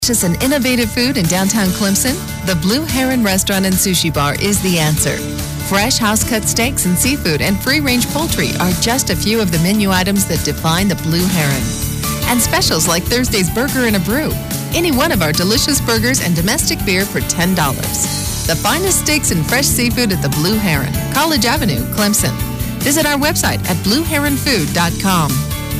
Delicious and innovative food in downtown Clemson? The Blue Heron Restaurant and Sushi Bar is the answer. Fresh house-cut steaks and seafood and free-range poultry are just a few of the menu items that define the Blue Heron. And specials like Thursday's Burger and a Brew. Any one of our delicious burgers and domestic beer for $10. The finest steaks and fresh seafood at the Blue Heron, College Avenue, Clemson. Visit our website at blueheronfood.com.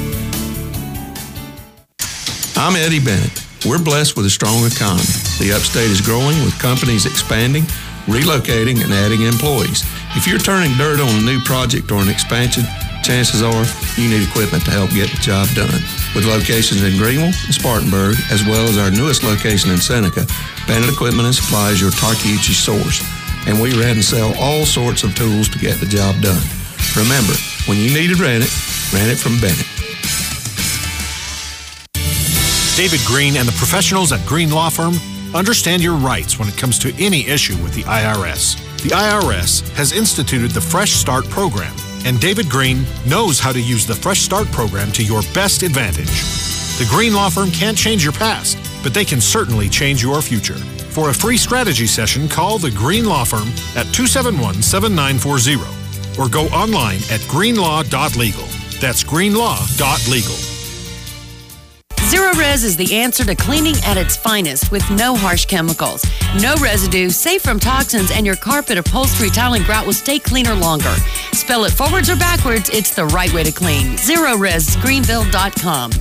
I'm Eddie Bennett. We're blessed with a strong economy. The upstate is growing with companies expanding, relocating, and adding employees. If you're turning dirt on a new project or an expansion, chances are you need equipment to help get the job done. With locations in Greenville and Spartanburg, as well as our newest location in Seneca, Bennett Equipment and Supply is your Tarkeuchi source. And we rent and sell all sorts of tools to get the job done. Remember, when you need to rent it from Bennett. David Green and the professionals at Green Law Firm understand your rights when it comes to any issue with the IRS. The IRS has instituted the Fresh Start program, and David Green knows how to use the Fresh Start program to your best advantage. The Green Law Firm can't change your past, but they can certainly change your future. For a free strategy session, call the Green Law Firm at 271-7940 or go online at greenlaw.legal. That's greenlaw.legal. Zerorez is the answer to cleaning at its finest with no harsh chemicals, no residue, safe from toxins, and your carpet, upholstery, tile, and grout will stay cleaner longer. Spell it forwards or backwards, it's the right way to clean. ZerorezGreenville.com.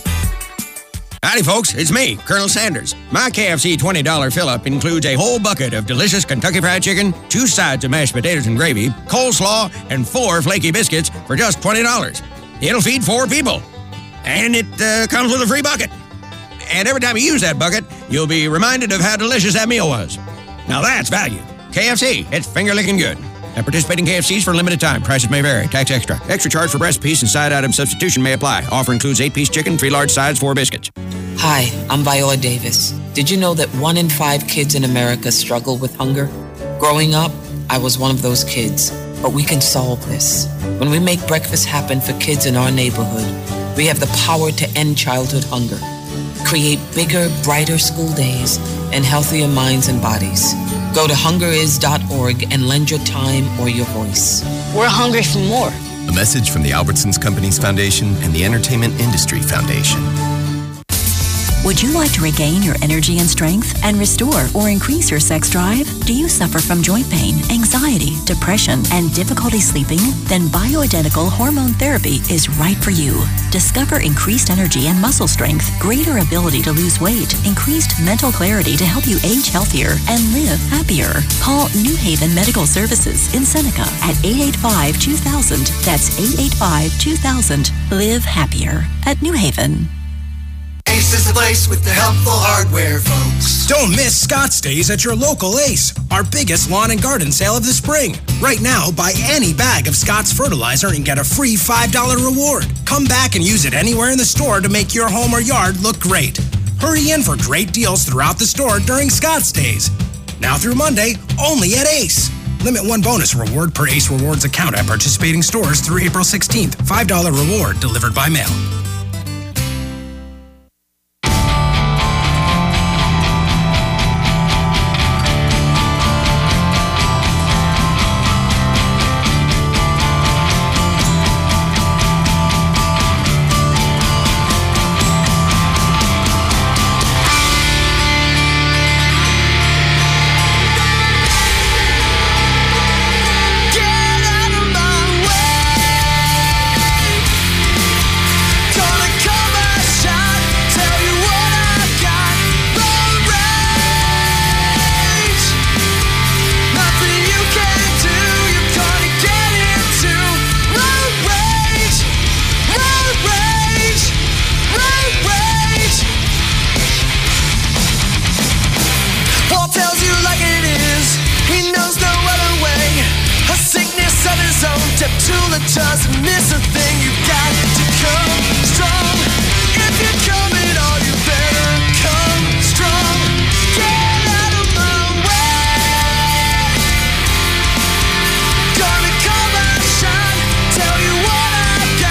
Howdy, folks. It's me, Colonel Sanders. My KFC $20 fill-up includes a whole bucket of delicious Kentucky Fried Chicken, 2 sides of mashed potatoes and gravy, coleslaw, and 4 flaky biscuits for just $20. It'll feed 4 people. And it comes with a free bucket. And every time you use that bucket, you'll be reminded of how delicious that meal was. Now that's value. KFC, it's finger-licking good. At participating KFCs for a limited time. Prices may vary. Tax extra. Extra charge for breast piece and side item substitution may apply. Offer includes 8-piece chicken, 3 large sides, 4 biscuits. Hi, I'm Viola Davis. Did you know that 1 in 5 kids in America struggle with hunger? Growing up, I was one of those kids. But we can solve this. When we make breakfast happen for kids in our neighborhood, we have the power to end childhood hunger, create bigger, brighter school days, and healthier minds and bodies. Go to hungeris.org and lend your time or your voice. We're hungry for more. A message from the Albertsons Companies Foundation and the Entertainment Industry Foundation. Would you like to regain your energy and strength and restore or increase your sex drive? Do you suffer from joint pain, anxiety, depression, and difficulty sleeping? Then Bioidentical Hormone Therapy is right for you. Discover increased energy and muscle strength, greater ability to lose weight, increased mental clarity to help you age healthier and live happier. Call New Haven Medical Services in Seneca at 885-2000. That's 885-2000. Live happier at New Haven. Ace is the place with the helpful hardware, folks. Don't miss Scott's Days at your local Ace, our biggest lawn and garden sale of the spring. Right now, buy any bag of Scott's fertilizer and get a free $5 reward. Come back and use it anywhere in the store to make your home or yard look great. Hurry in for great deals throughout the store during Scott's Days. Now through Monday, only at Ace. Limit 1 bonus reward per Ace Rewards account at participating stores through April 16th. $5 reward delivered by mail.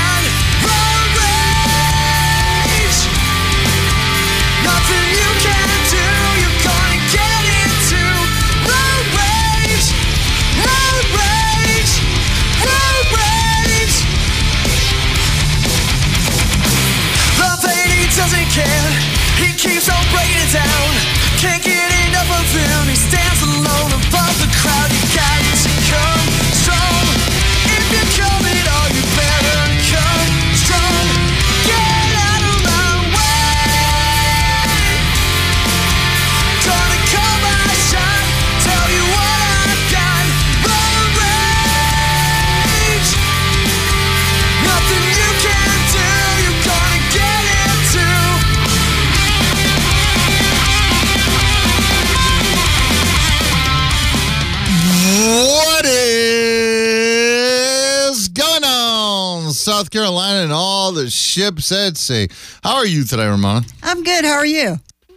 You can breaking it down. Can't get enough of him. He stands alone above the crowd. You got to come strong. If you're coming, all you better come strong. Get out of my way. Gonna call my shot. Tell you what I've got. Road rage. Nothing you can do. You're gonna get into. What is going on, South Carolina and all the ships at sea? How are you today, Ramona? I'm good. How are you?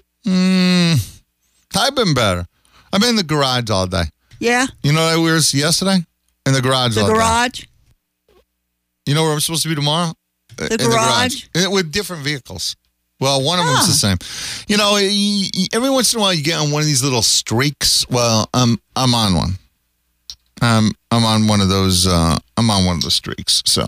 I've been better. I've been in the garage all day. Yeah. You know what I was yesterday? In the garage all day. The garage? You know where I'm supposed to be tomorrow? The garage? With different vehicles. Well, one of them's the same. You know, every once in a while you get on one of these little streaks. Well, I'm on one. I'm on one of those. I'm on one of the streaks. So,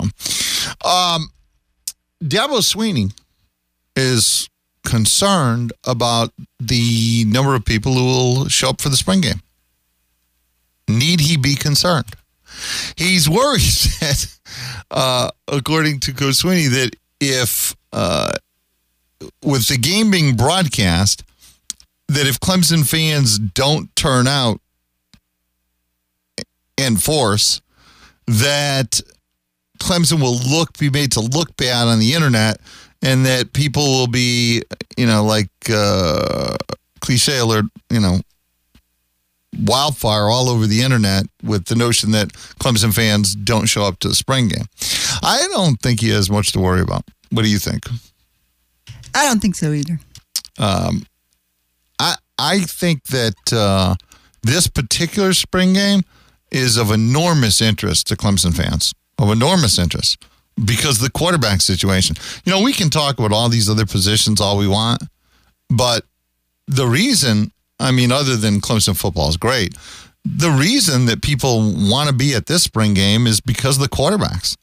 Dabo Swinney is concerned about the number of people who will show up for the spring game. Need he be concerned? He's worried that, according to Coach Swinney, that if with the game being broadcast, that if Clemson fans don't turn out in force, that Clemson will be made to look bad on the internet, and that people will be, like cliche alert, wildfire all over the internet with the notion that Clemson fans don't show up to the spring game. I don't think he has much to worry about. What do you think? I don't think so either. I think that this particular spring game is of enormous interest to Clemson fans, of enormous interest, because the quarterback situation. We can talk about all these other positions all we want, but the reason, other than Clemson football is great, the reason that people want to be at this spring game is because of the quarterbacks.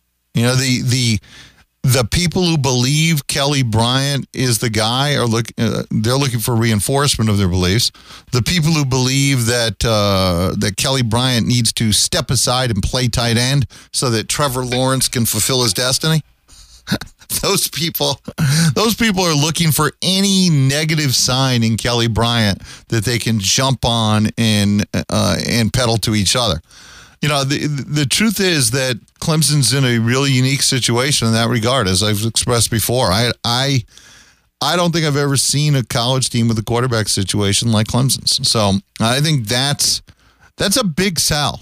The people who believe Kelly Bryant is the guy they're looking for reinforcement of their beliefs. The people who believe that that Kelly Bryant needs to step aside and play tight end so that Trevor Lawrence can fulfill his destiny. Those people are looking for any negative sign in Kelly Bryant that they can jump on and peddle to each other. The truth is that Clemson's in a really unique situation in that regard, as I've expressed before. I don't think I've ever seen a college team with a quarterback situation like Clemson's. So I think that's a big sell.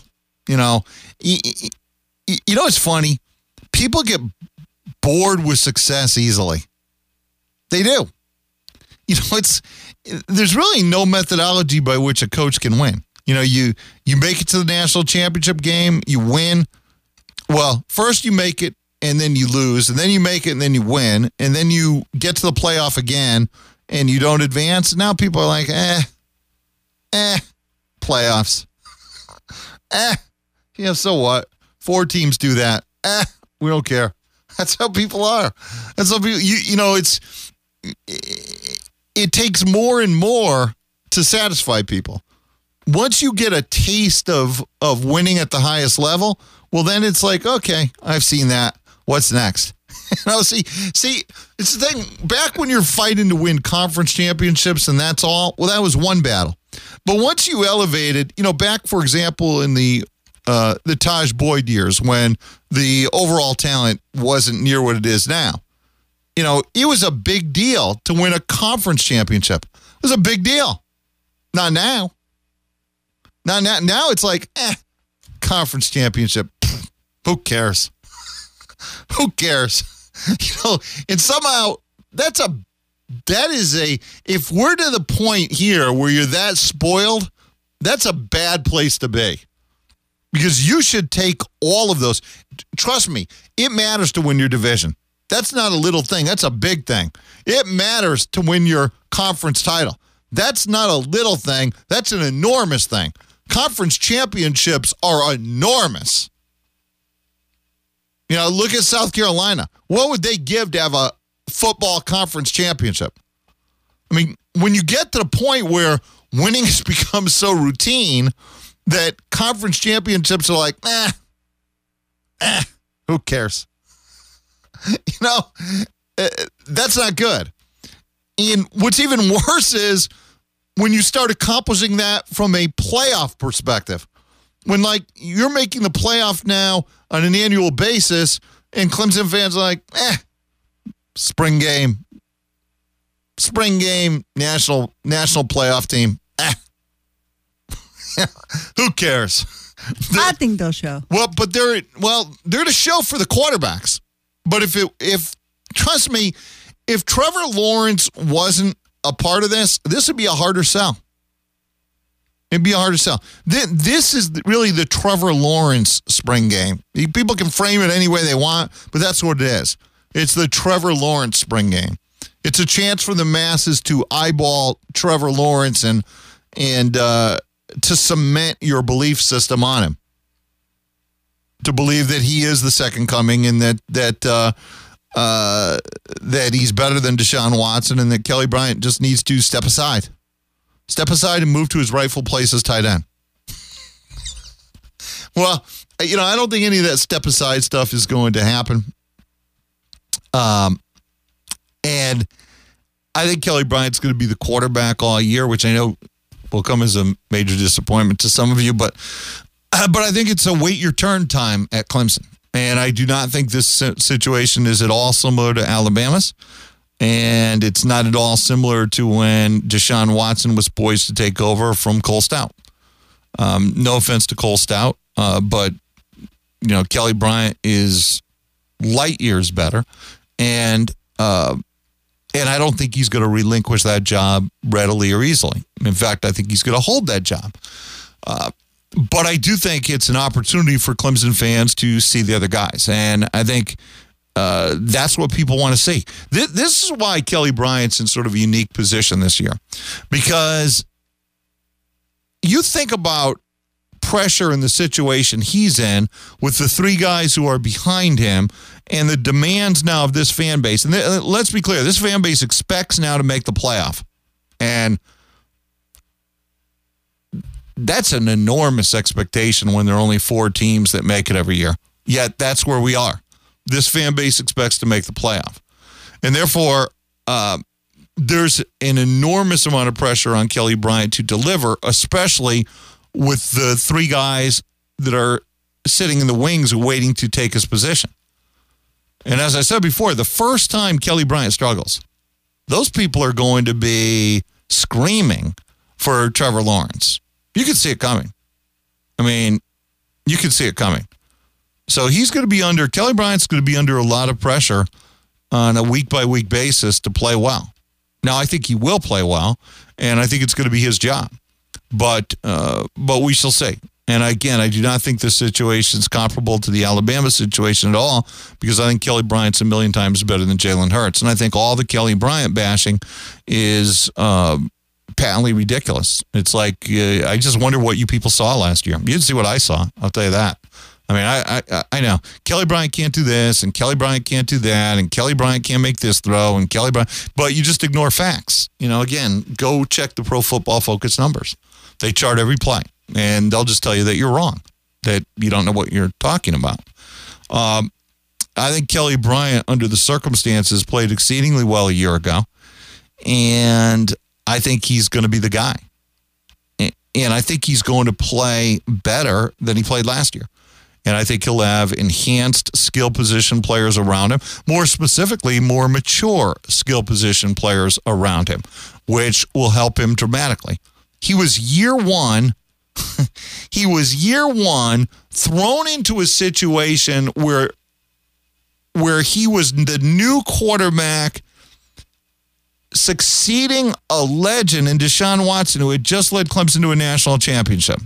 It's funny. People get bored with success easily. They do. There's really no methodology by which a coach can win. You make it to the national championship game, you win. Well, first you make it, and then you lose, and then you make it, and then you win, and then you get to the playoff again, and you don't advance. Now people are like, playoffs. So what? 4 teams do that. We don't care. That's how people are. That's how people, it takes more and more to satisfy people. Once you get a taste of winning at the highest level, well, then it's like, okay, I've seen that. What's next? See, it's the thing. Back when you're fighting to win conference championships and that's all, well, that was one battle. But once you elevated, back, for example, in the Taj Boyd years when the overall talent wasn't near what it is now, it was a big deal to win a conference championship. It was a big deal. Not now. Now it's like, conference championship. Who cares? Who cares? And somehow if we're to the point here where you're that spoiled, that's a bad place to be. Because you should take all of those. Trust me, it matters to win your division. That's not a little thing. That's a big thing. It matters to win your conference title. That's not a little thing. That's an enormous thing. Conference championships are enormous. Look at South Carolina. What would they give to have a football conference championship? I mean, when you get to the point where winning has become so routine that conference championships are like, who cares? That's not good. And what's even worse is when you start accomplishing that from a playoff perspective. When, like, you're making the playoff now on an annual basis, and Clemson fans are like, spring game, national playoff team. Who cares? I think they'll show. Well, but they're to show for the quarterbacks. But trust me, if Trevor Lawrence wasn't a part of this would be a harder sell. It'd be a harder sell. This is really the Trevor Lawrence spring game. People can frame it any way they want, but that's what it is. It's the Trevor Lawrence spring game. It's a chance for the masses to eyeball Trevor Lawrence and to cement your belief system on him. To believe that he is the second coming and that he's better than Deshaun Watson and that Kelly Bryant just needs to step aside. Step aside and move to his rightful place as tight end. Well, I don't think any of that step aside stuff is going to happen. And I think Kelly Bryant's going to be the quarterback all year, which I know will come as a major disappointment to some of you, but I think it's a wait your turn time at Clemson. And I do not think this situation is at all similar to Alabama's. And it's not at all similar to when Deshaun Watson was poised to take over from Cole Stout. No offense to Cole Stout, but Kelly Bryant is light years better, and I don't think he's going to relinquish that job readily or easily. In fact, I think he's going to hold that job. But I do think it's an opportunity for Clemson fans to see the other guys, and I think that's what people want to see. This is why Kelly Bryant's in sort of a unique position this year, because you think about pressure in the situation he's in with the three guys who are behind him and the demands now of this fan base. And let's be clear, this fan base expects now to make the playoff. And that's an enormous expectation when there are only 4 teams that make it every year. Yet that's where we are. This fan base expects to make the playoff. And therefore, there's an enormous amount of pressure on Kelly Bryant to deliver, especially with the 3 guys that are sitting in the wings waiting to take his position. And as I said before, the first time Kelly Bryant struggles, those people are going to be screaming for Trevor Lawrence. You can see it coming. I mean, you can see it coming. So Kelly Bryant's going to be under a lot of pressure on a week-by-week basis to play well. Now, I think he will play well, and I think it's going to be his job. But we shall see. And again, I do not think this situation is comparable to the Alabama situation at all, because I think Kelly Bryant's a million times better than Jalen Hurts. And I think all the Kelly Bryant bashing is patently ridiculous. It's like, I just wonder what you people saw last year. You didn't see what I saw, I'll tell you that. I mean, I know Kelly Bryant can't do this, and Kelly Bryant can't do that, and Kelly Bryant can't make this throw, and Kelly Bryant, but you just ignore facts. Again, go check the Pro Football Focus numbers. They chart every play, and they'll just tell you that you're wrong, that you don't know what you're talking about. I think Kelly Bryant, under the circumstances, played exceedingly well a year ago, and I think he's going to be the guy. And I think he's going to play better than he played last year. And I think he'll have enhanced skill position players around him, more specifically, more mature skill position players around him, which will help him dramatically. He was year one thrown into a situation where he was the new quarterback succeeding a legend in Deshaun Watson, who had just led Clemson to a national championship.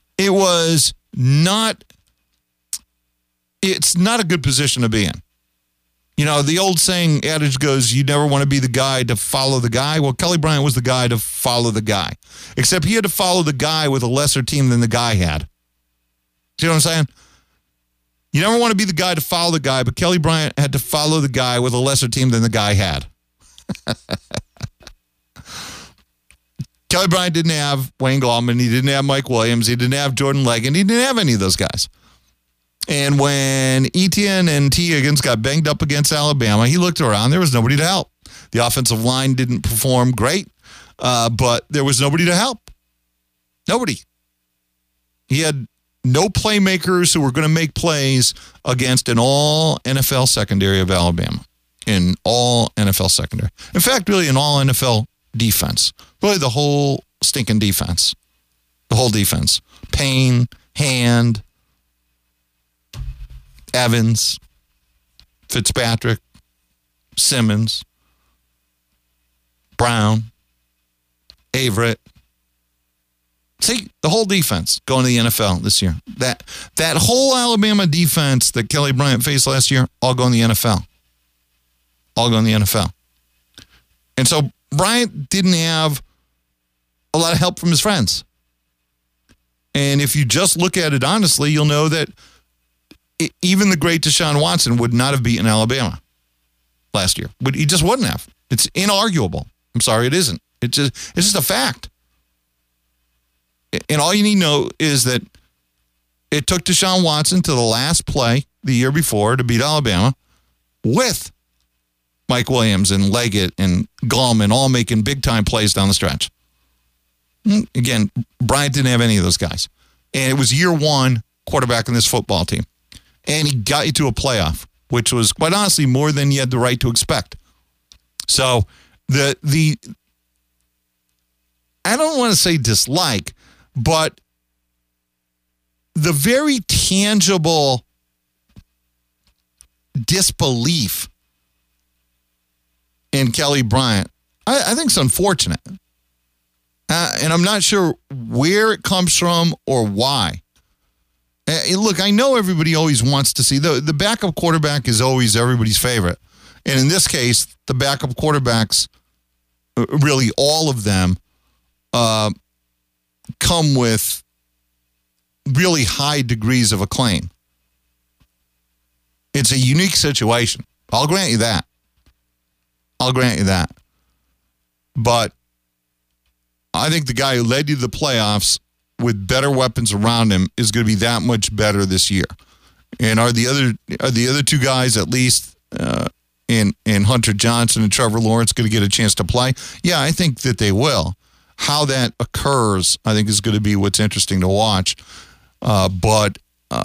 It's not a good position to be in. The old adage goes, you never want to be the guy to follow the guy. Well, Kelly Bryant was the guy to follow the guy, except he had to follow the guy with a lesser team than the guy had. See what I'm saying? You never want to be the guy to follow the guy, but Kelly Bryant had to follow the guy with a lesser team than the guy had. Kelly Bryant didn't have Wayne Gallman. He didn't have Mike Williams. He didn't have Jordan Leggett. He didn't have any of those guys. And when Etienne and T. Higgins got banged up against Alabama, he looked around. There was nobody to help. The offensive line didn't perform great, but there was nobody to help. Nobody. He had no playmakers who were going to make plays against an all-NFL secondary of Alabama. In all NFL secondary. In fact, really an all NFL defense. Really the whole stinking defense. The whole defense. Payne, Hand, Evans, Fitzpatrick, Simmons, Brown, Averett. See, the whole defense going to the NFL this year. That whole Alabama defense that Kelly Bryant faced last year, all going to the NFL. All going to the NFL. And so Bryant didn't have a lot of help from his friends. And if you just look at it honestly, you'll know that even the great Deshaun Watson would not have beaten Alabama last year. But he just wouldn't have. It's inarguable. I'm sorry, it isn't. It's just a fact. And all you need to know is that it took Deshaun Watson to the last play the year before to beat Alabama with Mike Williams and Leggett and Gallman all making big-time plays down the stretch. Again, Bryant didn't have any of those guys. And it was year one quarterback in this football team. And he got you to a playoff, which was, quite honestly, more than you had the right to expect. So, the I don't want to say dislike, but the very tangible disbelief in Kelly Bryant, I think it's unfortunate. And I'm not sure where it comes from or why. Look, I know everybody always wants to see, the backup quarterback is always everybody's favorite. And in this case, the backup quarterbacks, really all of them, come with really high degrees of acclaim. It's a unique situation. I'll grant you that. But I think the guy who led you to the playoffs with better weapons around him is going to be that much better this year. And are the other two guys, at least in Hunter Johnson and Trevor Lawrence, going to get a chance to play? Yeah, I think that they will. How that occurs, I think, is going to be what's interesting to watch. But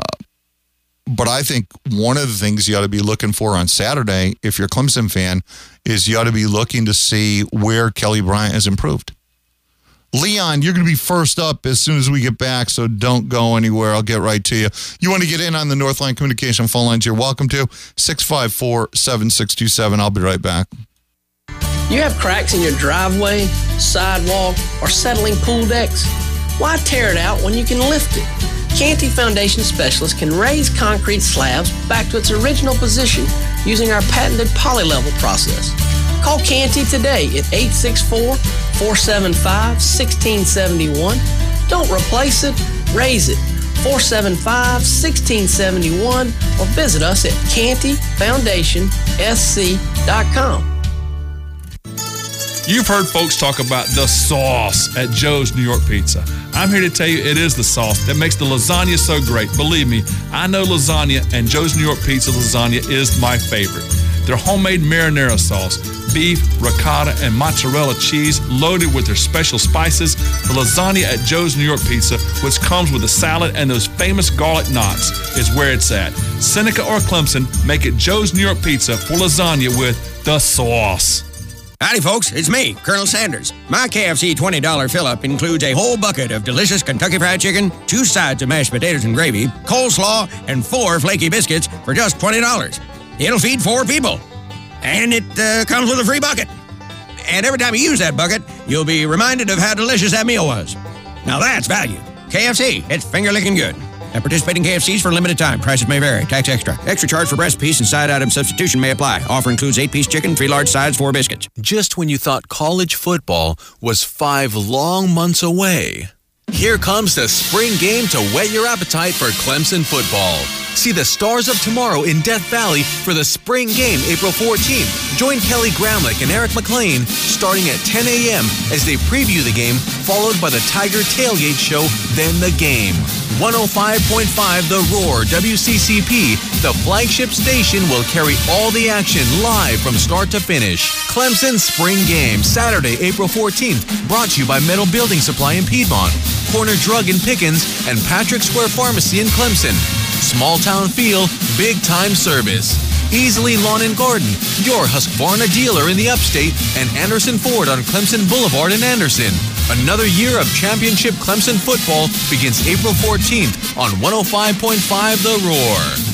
I think one of the things you ought to be looking for on Saturday, if you're a Clemson fan, is you ought to be looking to see where Kelly Bryant has improved. Leon, you're going to be first up as soon as we get back, so don't go anywhere. I'll get right to you. You want to get in on the Northline Communication phone lines, you're welcome to. 654-7627. I'll be right back. You have cracks in your driveway, sidewalk, or settling pool decks? Why tear it out when you can lift it? Canty Foundation Specialists can raise concrete slabs back to its original position using our patented polylevel process. Call Canty today at 864-475-1671. Don't replace it, raise it. 475-1671 or visit us at cantyfoundationsc.com. You've heard folks talk about the sauce at Joe's New York Pizza. I'm here to tell you it is the sauce that makes the lasagna so great. Believe me, I know lasagna, and Joe's New York Pizza lasagna is my favorite. Their homemade marinara sauce, beef, ricotta, and mozzarella cheese loaded with their special spices. The lasagna at Joe's New York Pizza, which comes with a salad and those famous garlic knots, is where it's at. Seneca or Clemson, make it Joe's New York Pizza for lasagna with the sauce. Howdy, folks. It's me, Colonel Sanders. My KFC $20 fill-up includes a whole bucket of delicious Kentucky Fried Chicken, 2 sides of mashed potatoes and gravy, coleslaw, and 4 flaky biscuits for just $20. It'll feed 4 people. And it comes with a free bucket. And every time you use that bucket, you'll be reminded of how delicious that meal was. Now that's value. KFC, it's finger-licking good. At participating KFCs for a limited time. Prices may vary. Tax extra. Extra charge for breast piece and side item substitution may apply. Offer includes 8-piece chicken, 3 large sides, 4 biscuits. Just when you thought college football was 5 long months away, here comes the spring game to whet your appetite for Clemson football. See the Stars of Tomorrow in Death Valley for the spring game April 14th. Join Kelly Gramlich and Eric McLean starting at 10 a.m. as they preview the game, followed by the Tiger Tailgate Show, then the game. 105.5 The Roar WCCP, the flagship station, will carry all the action live from start to finish. Clemson Spring Game, Saturday, April 14th, brought to you by Metal Building Supply in Piedmont, Corner Drug in Pickens, and Patrick Square Pharmacy in Clemson. Small town feel, big time service. Easily Lawn and Garden, your Husqvarna dealer in the upstate, and Anderson Ford on Clemson Boulevard in Anderson. Another year of championship Clemson football begins April 14th on 105.5 The Roar.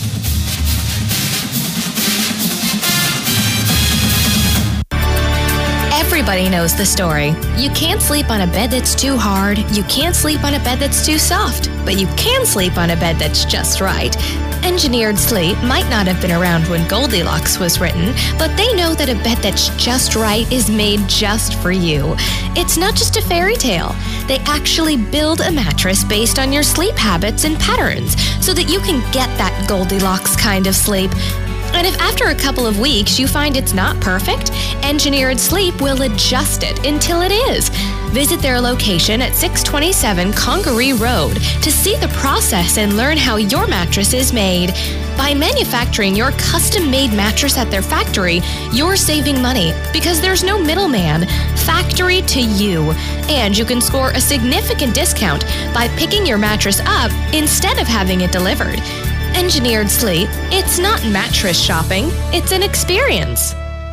Everybody knows the story. You can't sleep on a bed that's too hard. You can't sleep on a bed that's too soft. But you can sleep on a bed that's just right. Engineered Sleep might not have been around when Goldilocks was written, but they know that a bed that's just right is made just for you. It's not just a fairy tale. They actually build a mattress based on your sleep habits and patterns so that you can get that Goldilocks kind of sleep. And if after a couple of weeks you find it's not perfect, Engineered Sleep will adjust it until it is. Visit their location at 627 Congaree Road to see the process and learn how your mattress is made. By manufacturing your custom-made mattress at their factory, you're saving money because there's no middleman. Factory to you. And you can score a significant discount by picking your mattress up instead of having it delivered. Engineered Sleep, it's not mattress shopping, it's an experience.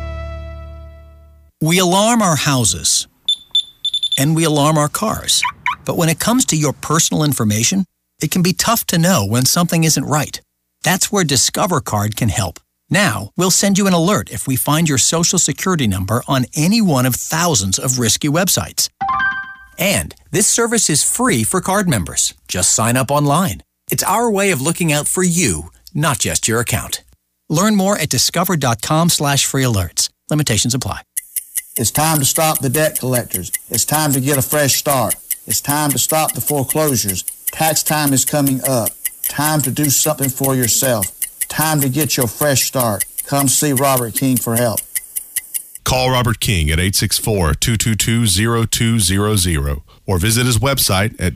We alarm our houses, and we alarm our cars. But when it comes to your personal information, it can be tough to know when something isn't right. That's where Discover Card can help. Now, we'll send you an alert if we find your social security number on any one of thousands of risky websites. And this service is free for card members. Just sign up online. It's our way of looking out for you, not just your account. Learn more at discover.com/free alerts. Limitations apply. It's time to stop the debt collectors. It's time to get a fresh start. It's time to stop the foreclosures. Tax time is coming up. Time to do something for yourself. Time to get your fresh start. Come see Robert King for help. Call Robert King at 864-222-0200 or visit his website at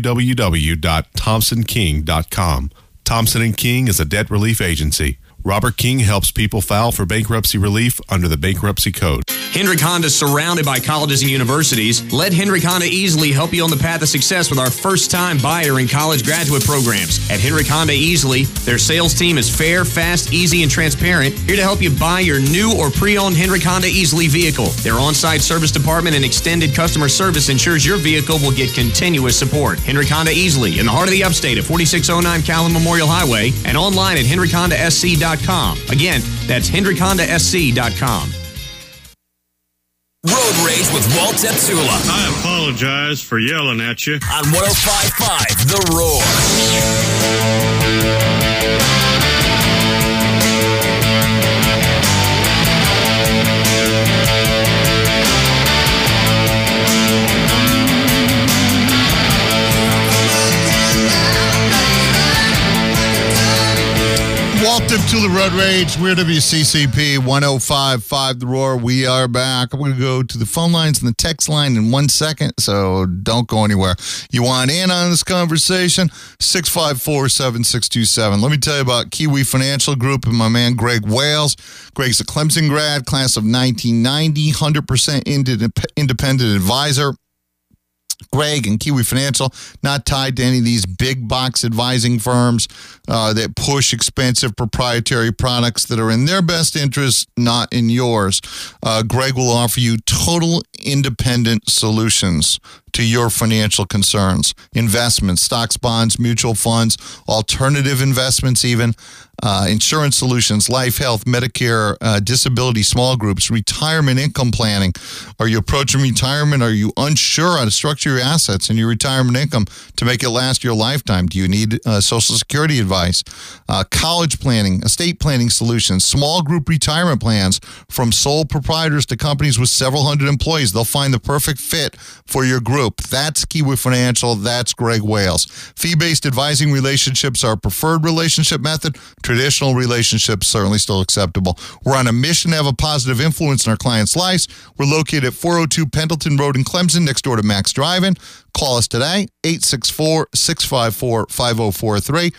www.thompsonking.com. Thompson & King is a debt relief agency. Robert King helps people file for bankruptcy relief under the Bankruptcy Code. Hendrick Honda is surrounded by colleges and universities. Let Hendrick Honda easily help you on the path of success with our first-time buyer and college graduate programs. At Hendrick Honda Easily, their sales team is fair, fast, easy, and transparent, here to help you buy your new or pre-owned Hendrick Honda Easily vehicle. Their on-site service department and extended customer service ensures your vehicle will get continuous support. Hendrick Honda Easily, in the heart of the upstate at 4609 Callan Memorial Highway, and online at HendrickHondaSC.com. Again, that's HendrickHondaSC.com. Road Rage with Walt Zepsula. I apologize for yelling at you. On 105.5 The Roar. Welcome to the Road Rage. We're WCCP 105.5 The Roar. We are back. I'm going to go to the phone lines and the text line in 1 second, so don't go anywhere. You want in on this conversation? 654-7627. Let me tell you about Kiwi Financial Group and my man Greg Wales. Greg's a Clemson grad, class of 1990, 100% independent advisor. Greg and Kiwi Financial, not tied to any of these big box advising firms that push expensive proprietary products that are in their best interest, not in yours. Greg will offer you total independent solutions to your financial concerns. Investments, stocks, bonds, mutual funds, alternative investments even, insurance solutions, life, health, Medicare, disability, small groups, retirement income planning. Are you approaching retirement? Are you unsure how to structure your assets and your retirement income to make it last your lifetime? Do you need Social Security advice? College planning, estate planning solutions, small group retirement plans from sole proprietors to companies with several hundred employees. They'll find the perfect fit for your group. group. That's Kiwi Financial. That's Greg Wales. Fee-based advising relationships are preferred relationship method. Traditional relationships certainly still acceptable. We're on a mission to have a positive influence in our clients' lives. We're located at 402 Pendleton Road in Clemson, next door to Max Drive-In. Call us today, 864-654-5043.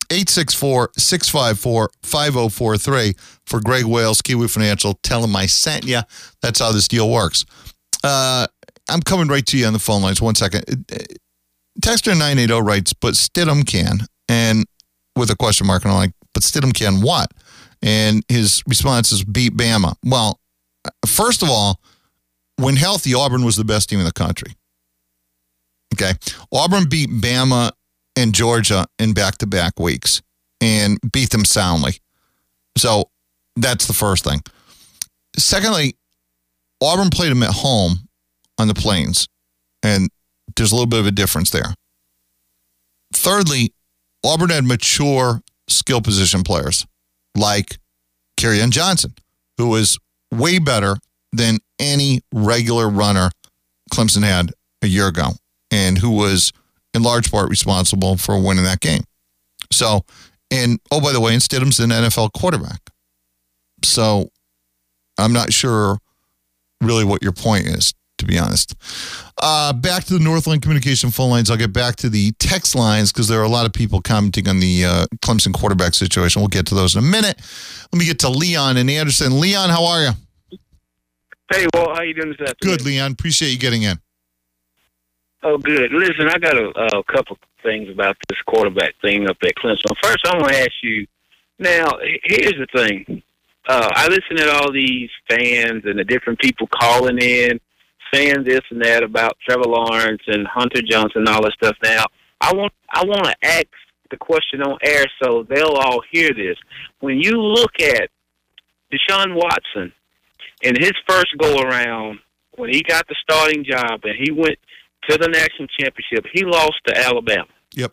864-654-5043 for Greg Wales, Kiwi Financial. Tell him I sent you. That's how this deal works. I'm coming right to you on the phone lines. 1 second. Texter 980 writes, but Stidham can, and with a question mark, and I'm like, but Stidham can what? And his response is beat Bama. Well, first of all, when healthy, Auburn was the best team in the country. Okay. Auburn beat Bama and Georgia in back-to-back weeks and beat them soundly. So that's the first thing. Secondly, Auburn played them at home on the Plains, and there's a little bit of a difference there. Thirdly, Auburn had mature skill position players like Kerryon Johnson, who was way better than any regular runner Clemson had a year ago, and who was in large part responsible for winning that game. So, and oh, by the way, Stidham's an NFL quarterback. So I'm not sure really what your point is, to be honest. Back to the Northland Communication phone lines. I'll get back to the text lines because there are a lot of people commenting on the Clemson quarterback situation. We'll get to those in a minute. Let me get to Leon in Anderson. Leon, how are you? Hey, well, how you doing this afternoon? Good, Leon. Appreciate you getting in. Oh, good. Listen, I got a couple things about this quarterback thing up at Clemson. First, I want to ask you, now, here's the thing. I listen to all these fans and the different people calling in, saying this and that about Trevor Lawrence and Hunter Johnson and all that stuff. Now, I want to ask the question on air so they'll all hear this. When you look at Deshaun Watson in his first go-around, when he got the starting job and he went to the national championship, he lost to Alabama. Yep.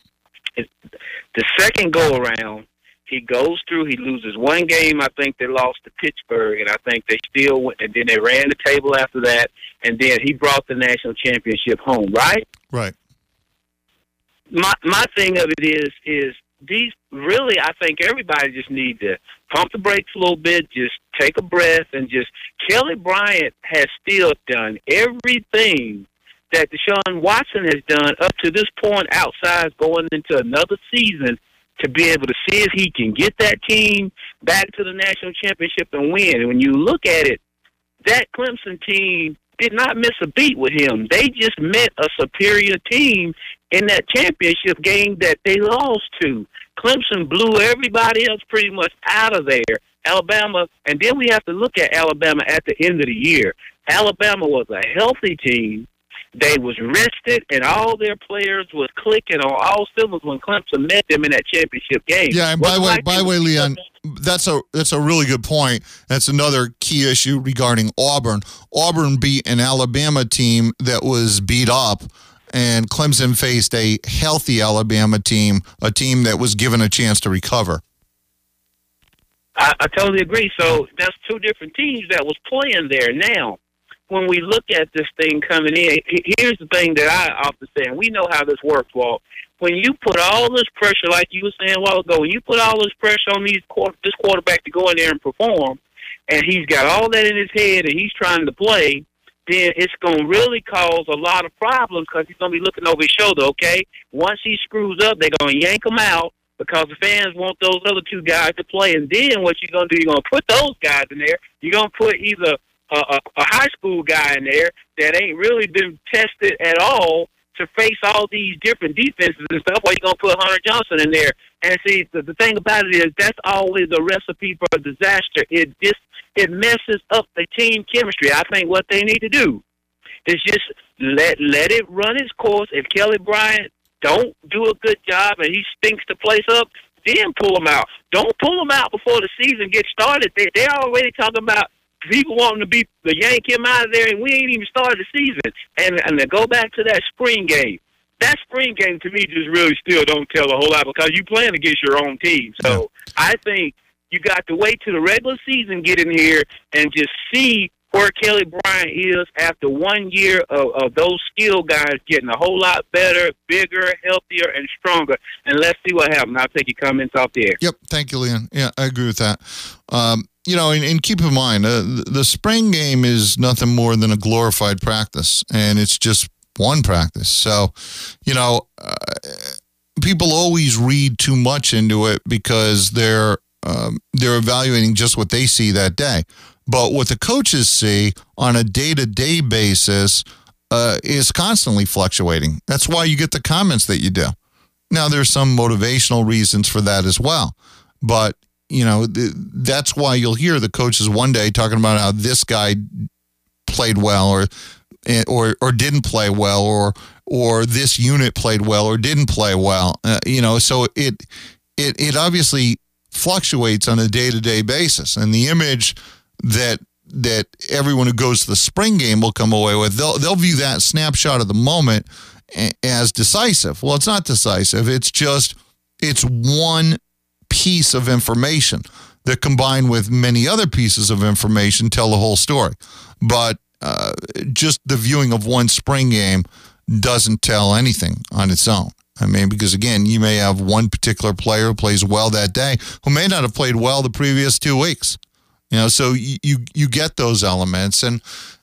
The second go-around, he goes through, he loses one game. I think they lost to Pittsburgh, and I think they still went, and then they ran the table after that, and then he brought the national championship home, right? Right. My thing of it is these really, I think everybody just need to pump the brakes a little bit, just take a breath, and just, Kelly Bryant has still done everything that Deshaun Watson has done up to this point outside going into another season to be able to see if he can get that team back to the national championship and win. And when you look at it, that Clemson team did not miss a beat with him. They just met a superior team in that championship game that they lost to. Clemson blew everybody else pretty much out of there. Alabama, and then we have to look at Alabama at the end of the year. Alabama was a healthy team. They was rested, and all their players was clicking on all cylinders when Clemson met them in that championship game. Yeah, and by the way, Leon, that's a really good point. That's another key issue regarding Auburn. Auburn beat an Alabama team that was beat up, and Clemson faced a healthy Alabama team, a team that was given a chance to recover. I totally agree. So that's two different teams that was playing there. Now, when we look at this thing coming in, here's the thing that I often say, and we know how this works, Walt. When you put all this pressure, like you were saying a while ago, when you put all this pressure on this quarterback to go in there and perform, and he's got all that in his head and he's trying to play, then it's going to really cause a lot of problems because he's going to be looking over his shoulder, okay? Once he screws up, they're going to yank him out because the fans want those other two guys to play. And then what you're going to do, you're going to put those guys in there. You're going to put either a high school guy in there that ain't really been tested at all to face all these different defenses and stuff, or you're going to put Hunter Johnson in there. And see, the thing about it is that's always a recipe for a disaster. It messes up the team chemistry. I think what they need to do is just let it run its course. If Kelly Bryant don't do a good job and he stinks the place up, then pull him out. Don't pull him out before the season gets started. They're already talking about people wanting to yank him out of there, and we ain't even started the season. And to go back to that spring game, that spring game to me just really still don't tell a whole lot because you playing against your own team. So I think you got to wait till the regular season get in here and just see where Kelly Bryant is after 1 year of those skill guys getting a whole lot better, bigger, healthier, and stronger. And let's see what happens. I'll take your comments off the air. Yep. Thank you, Leon. Yeah, I agree with that. And keep in mind, the spring game is nothing more than a glorified practice, and it's just one practice. So, people always read too much into it because they're evaluating just what they see that day. But what the coaches see on a day-to-day basis is constantly fluctuating. That's why you get the comments that you do. Now, there's some motivational reasons for that as well. But, that's why you'll hear the coaches one day talking about how this guy played well or didn't play well or this unit played well or didn't play well. So it obviously fluctuates on a day-to-day basis. And the image that everyone who goes to the spring game will come away with, they'll view that snapshot of the moment as decisive. Well, it's not decisive. It's one piece of information that combined with many other pieces of information tell the whole story. But just the viewing of one spring game doesn't tell anything on its own. I mean, because again, you may have one particular player who plays well that day who may not have played well the previous 2 weeks. So you get those elements, and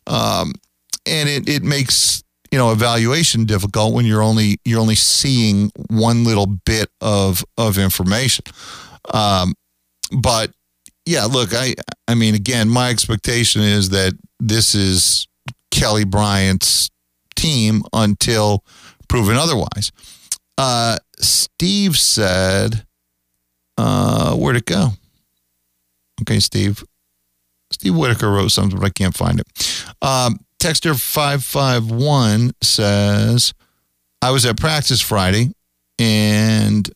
it makes evaluation difficult when you're only seeing one little bit of information. But yeah, look, I mean, again, my expectation is that this is Kelly Bryant's team until proven otherwise. Steve said, where'd it go? Okay, Steve Whitaker wrote something, but I can't find it. Texter 551 says, I was at practice Friday, and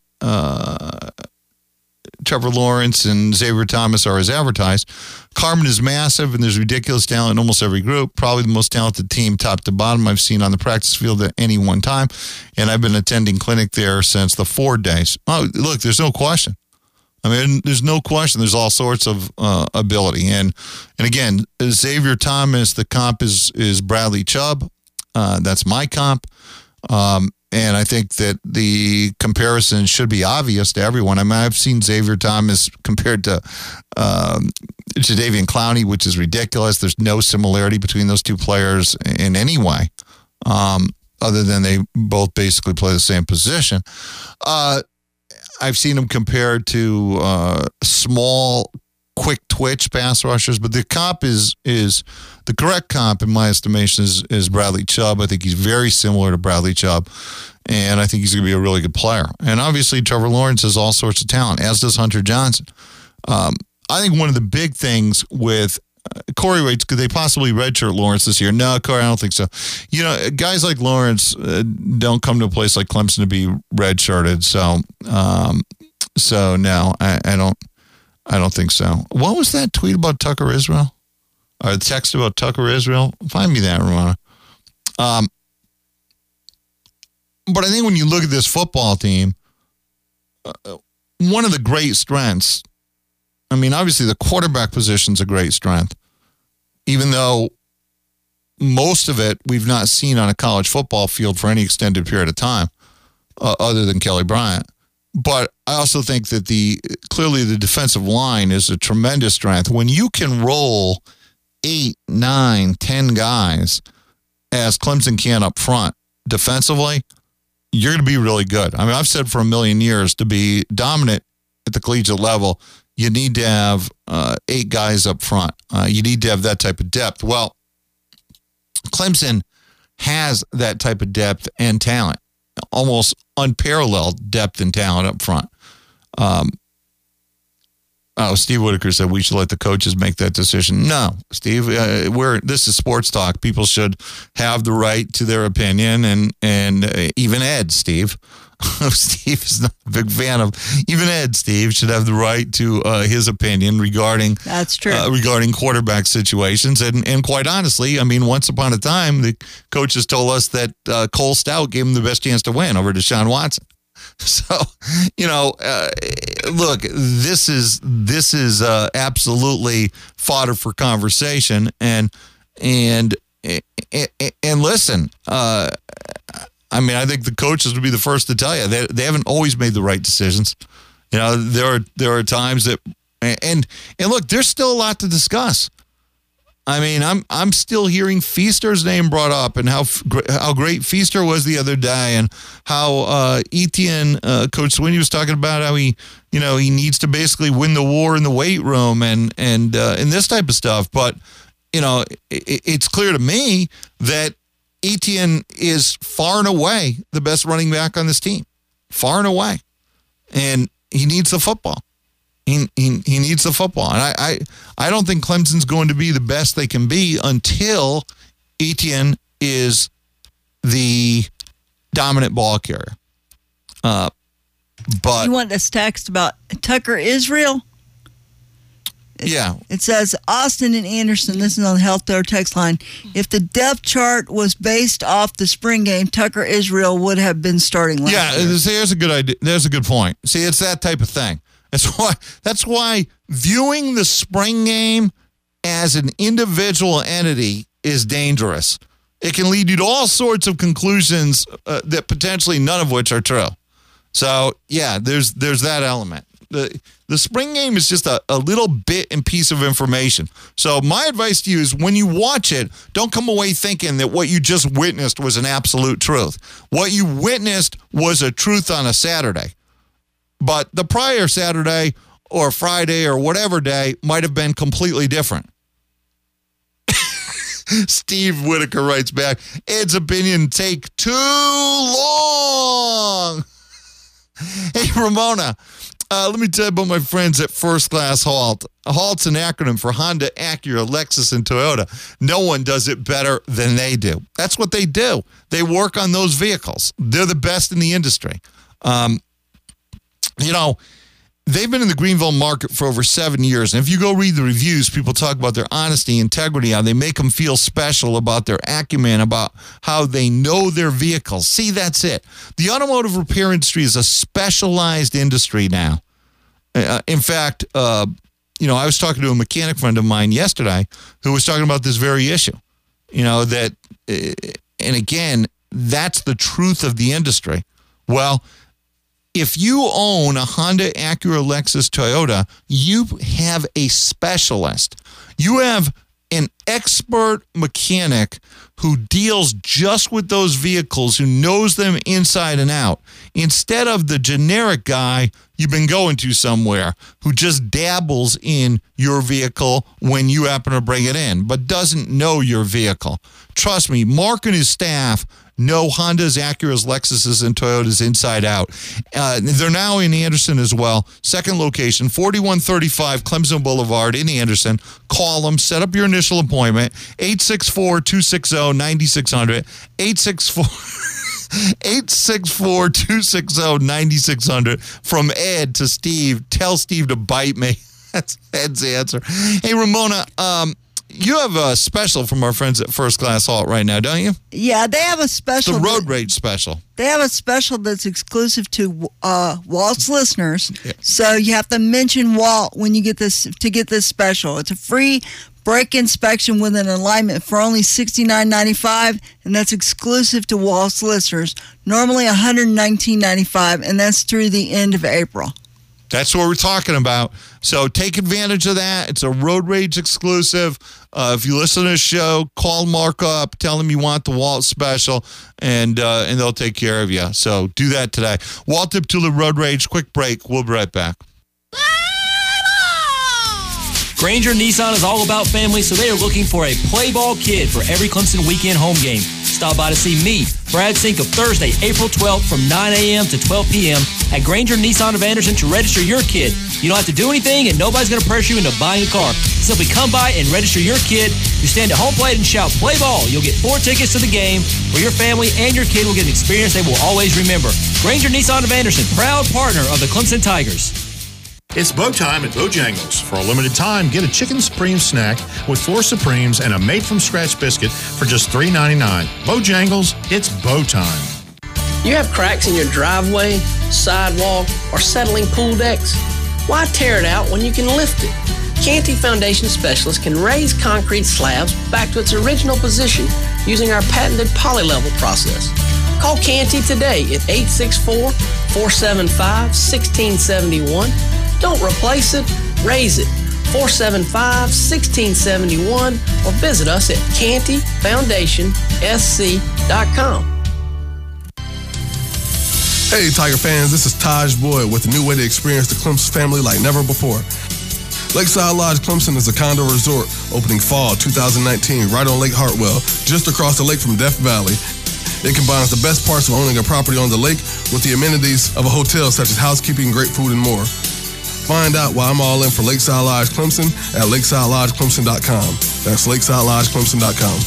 Trevor Lawrence and Xavier Thomas are as advertised. Carmen is massive, and there's ridiculous talent in almost every group. Probably the most talented team, top to bottom, I've seen on the practice field at any one time. And I've been attending clinic there since the 4 days. Oh, look, there's no question. I mean, there's no question. There's all sorts of ability. And again, Xavier Thomas, the comp is Bradley Chubb. That's my comp. And I think that the comparison should be obvious to everyone. I mean, I've seen Xavier Thomas compared to Jadeveon Clowney, which is ridiculous. There's no similarity between those two players in any way, other than they both basically play the same position. I've seen him compared to small, quick twitch pass rushers, but the comp is the correct comp in my estimation is Bradley Chubb. I think he's very similar to Bradley Chubb, and I think he's going to be a really good player. And obviously, Trevor Lawrence has all sorts of talent, as does Hunter Johnson. I think one of the big things with Corey Waits, could they possibly redshirt Lawrence this year? No, Corey, I don't think so. Guys like Lawrence don't come to a place like Clemson to be redshirted. So no, I don't think so. What was that tweet about Tucker Israel? Or the text about Tucker Israel? Find me that, Ramona. But I think when you look at this football team, one of the great strengths, I mean, obviously the quarterback position's a great strength, even though most of it we've not seen on a college football field for any extended period of time, other than Kelly Bryant. But I also think that clearly the defensive line is a tremendous strength. When you can roll 8, 9, 10 guys, as Clemson can up front defensively, you're going to be really good. I mean, I've said for a million years, to be dominant at the collegiate level, you need to have 8 guys up front. You need to have that type of depth. Well, Clemson has that type of depth and talent, almost unparalleled depth and talent up front. Steve Whitaker said we should let the coaches make that decision. No, Steve, this is sports talk. People should have the right to their opinion, and even Ed, Steve. Steve is not a big fan of even Ed. Steve should have the right to his opinion regarding that's true regarding quarterback situations. And quite honestly, I mean, once upon a time, the coaches told us that Cole Stout gave him the best chance to win over Deshaun Watson. So, look, this is absolutely fodder for conversation, and listen, I think the coaches would be the first to tell you they haven't always made the right decisions. There are times that, and look, there's still a lot to discuss. I mean, I'm still hearing Feaster's name brought up, and how great Feaster was the other day, and how Etienne, Coach Sweeney was talking about how he needs to basically win the war in the weight room and this type of stuff. But it's clear to me that Etienne is far and away the best running back on this team, far and away, and he needs the football. He needs the football. And I don't think Clemson's going to be the best they can be until Etienne is the dominant ball carrier. But you want this text about Tucker Israel? It says, Austin and Anderson, this is on the Health Door text line, if the depth chart was based off the spring game, Tucker Israel would have been starting last year. See, there's a good idea. There's a good point. See, it's that type of thing. That's why viewing the spring game as an individual entity is dangerous. It can lead you to all sorts of conclusions that potentially none of which are true. So, there's that element. The spring game is just a little bit and piece of information. So my advice to you is when you watch it, don't come away thinking that what you just witnessed was an absolute truth. What you witnessed was a truth on a Saturday. But the prior Saturday or Friday or whatever day might have been completely different. Steve Whitaker writes back, Ed's opinion take too long. Hey, Ramona, let me tell you about my friends at First Class Halt. HALT's an acronym for Honda, Acura, Lexus, and Toyota. No one does it better than they do. That's what they do. They work on those vehicles. They're the best in the industry. They've been in the Greenville market for over 7 years. And if you go read the reviews, people talk about their honesty, integrity, how they make them feel special, about their acumen, about how they know their vehicles. See, that's it. The automotive repair industry is a specialized industry now. In fact, I was talking to a mechanic friend of mine yesterday who was talking about this very issue. And again, that's the truth of the industry. Well, if you own a Honda, Acura, Lexus, Toyota, you have a specialist. You have an expert mechanic who deals just with those vehicles, who knows them inside and out, instead of the generic guy you've been going to somewhere who just dabbles in your vehicle when you happen to bring it in, but doesn't know your vehicle. Trust me, Mark and his staff know Hondas, Acuras, Lexuses, and Toyotas inside out. They're now in Anderson as well. Second location, 4135 Clemson Boulevard in Anderson. Call them. Set up your initial appointment. 864-260-9600. 864-260-9600. From Ed to Steve. Tell Steve to bite me. That's Ed's answer. Hey, Ramona, you have a special from our friends at First Class Halt right now, don't you? Yeah, they have a special. The Road Rage special. They have a special that's exclusive to Walt's listeners. Yeah. So you have to mention Walt when you get this to get this special. It's a free brake inspection with an alignment for only $69.95, and that's exclusive to Walt's listeners. Normally $119.95, and that's through the end of April. That's what we're talking about. So take advantage of that. It's a Road Rage exclusive. If you listen to the show, call Mark up, tell him you want the Walt special, and they'll take care of you. So do that today. Walt Deptula Road Rage, quick break. We'll be right back. Granger Nissan is all about family, so they are looking for a play ball kid for every Clemson weekend home game. Stop by to see me, Brad Sink, of Thursday, April 12th from 9 a.m. to 12 p.m. at Granger Nissan of Anderson to register your kid. You don't have to do anything, and nobody's going to pressure you into buying a car. Simply come by and register your kid. You stand at home plate and shout, "Play ball." You'll get 4 tickets to the game where your family and your kid will get an experience they will always remember. Granger Nissan of Anderson, proud partner of the Clemson Tigers. It's bow time at Bojangles. For a limited time, get a chicken supreme snack with 4 Supremes and a made-from-scratch biscuit for just $3.99. Bojangles, it's bow time. You have cracks in your driveway, sidewalk, or settling pool decks? Why tear it out when you can lift it? Canty Foundation Specialists can raise concrete slabs back to its original position using our patented polylevel process. Call Canty today at 864-475-1671. Don't replace it, raise it. 475-1671 or visit us at cantyfoundationsc.com. Hey, Tiger fans, this is Taj Boyd with a new way to experience the Clemson family like never before. Lakeside Lodge Clemson is a condo resort opening fall 2019 right on Lake Hartwell, just across the lake from Death Valley. It combines the best parts of owning a property on the lake with the amenities of a hotel such as housekeeping, great food, and more. Find out why I'm all in for Lakeside Lodge Clemson at lakesidelodgeclemson.com. That's lakesidelodgeclemson.com.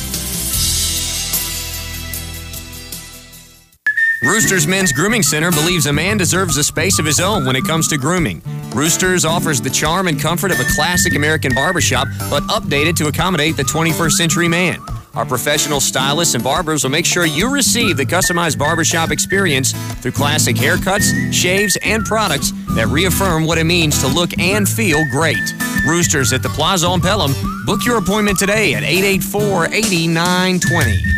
Roosters Men's Grooming Center believes a man deserves a space of his own when it comes to grooming. Roosters offers the charm and comfort of a classic American barbershop, but updated to accommodate the 21st century man. Our professional stylists and barbers will make sure you receive the customized barbershop experience through classic haircuts, shaves, and products that reaffirm what it means to look and feel great. Roosters at the Plaza on Pelham. Book your appointment today at 884-8920.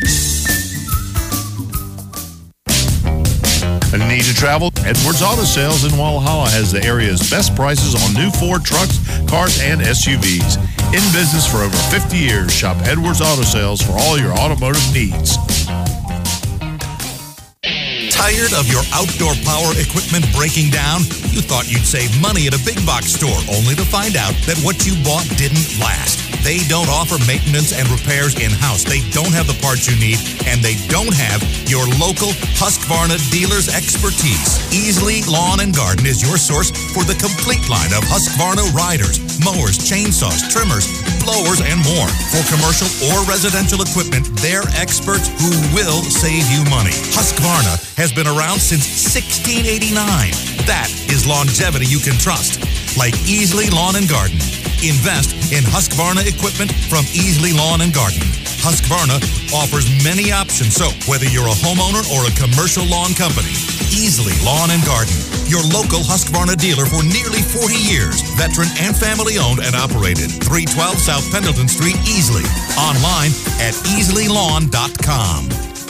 Need to travel? Edwards Auto Sales in Walhalla has the area's best prices on new Ford trucks, cars, and SUVs. In business for over 50 years, shop Edwards Auto Sales for all your automotive needs. Tired of your outdoor power equipment breaking down? You thought you'd save money at a big box store, only to find out that what you bought didn't last. They don't offer maintenance and repairs in-house. They don't have the parts you need, and they don't have your local Husqvarna dealer's expertise. Easley Lawn and Garden is your source for the complete line of Husqvarna riders, mowers, chainsaws, trimmers, blowers, and more. For commercial or residential equipment, they're experts who will save you money. Husqvarna has been around since 1689. That is longevity you can trust. Like Easley Lawn and Garden. Invest in Husqvarna equipment from Easley Lawn and Garden. Husqvarna offers many options, so whether you're a homeowner or a commercial lawn company, Easley Lawn and Garden, your local Husqvarna dealer for nearly 40 years, veteran and family owned and operated. 312 South Pendleton Street, Easley. Online at easleylawns.com.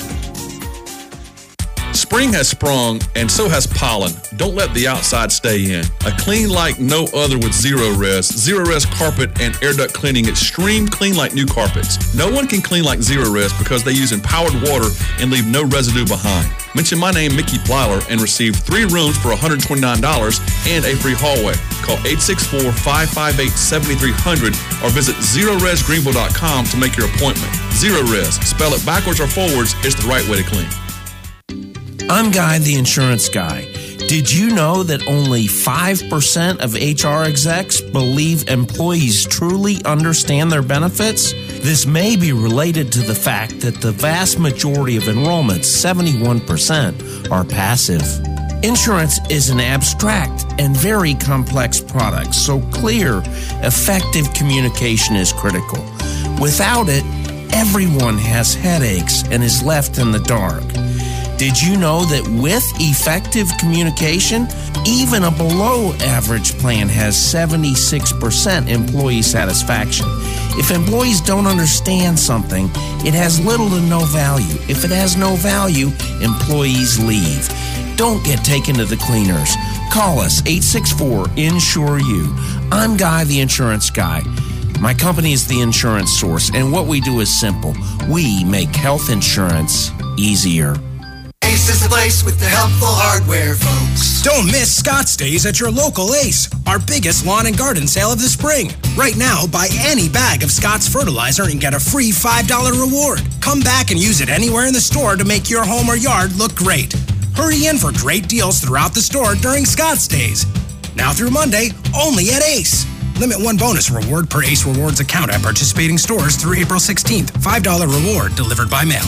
Spring has sprung, and so has pollen. Don't let the outside stay in. A clean like no other with Zero-Res. Zero-Res carpet and air duct cleaning. Extreme clean like new carpets. No one can clean like Zero-Res because they use empowered water and leave no residue behind. Mention my name, Mickey Plyler, and receive 3 rooms for $129 and a free hallway. Call 864-558-7300 or visit ZeroResGreenville.com to make your appointment. Zero-Res. Spell it backwards or forwards. It's the right way to clean. I'm Guy, the insurance guy. Did you know that only 5% of HR execs believe employees truly understand their benefits? This may be related to the fact that the vast majority of enrollments, 71%, are passive. Insurance is an abstract and very complex product, so clear, effective communication is critical. Without it, everyone has headaches and is left in the dark. Did you know that with effective communication, even a below-average plan has 76% employee satisfaction? If employees don't understand something, it has little to no value. If it has no value, employees leave. Don't get taken to the cleaners. Call us, 864-INSURE-YOU. I'm Guy, the insurance guy. My company is The Insurance Source, and what we do is simple. We make health insurance easier. Ace is the place with the helpful hardware, folks. Don't miss Scott's Days at your local Ace, our biggest lawn and garden sale of the spring. Right now, buy any bag of Scott's fertilizer and get a free $5 reward. Come back and use it anywhere in the store to make your home or yard look great. Hurry in for great deals throughout the store during Scott's Days. Now through Monday, only at Ace. Limit 1 bonus reward per Ace Rewards account at participating stores through April 16th. $5 reward delivered by mail.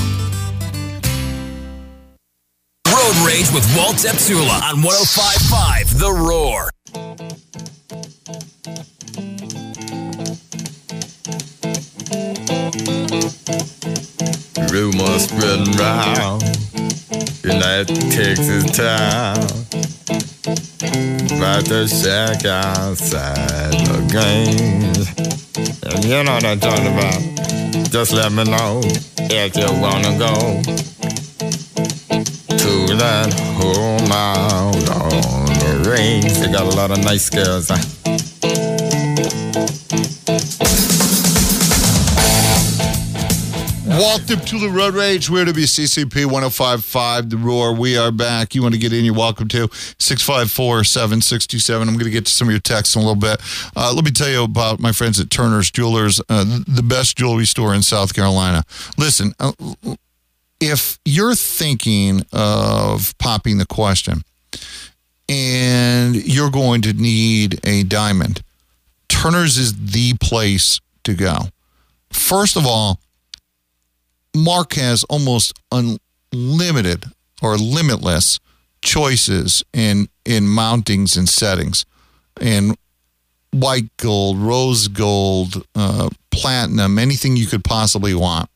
Road Rage with Walt Zepsula on 105.5 The Roar. Rumors spreading round in that Texas town. About to check outside the game. And you know what I'm talking about. Just let me know if you wanna go to that home out on the range. They got a lot of nice girls. Walt Diptula Road Rage, we're WCCP 105.5 The Roar. We are back. You want to get in, you're welcome to. 654-767. I'm going to get to some of your texts in a little bit. Let me tell you about my friends at Turner's Jewelers, the best jewelry store in South Carolina. Listen, if you're thinking of popping the question and you're going to need a diamond, Turner's is the place to go. First of all, Mark has almost unlimited or limitless choices in mountings and settings, and white gold, rose gold, platinum, anything you could possibly want.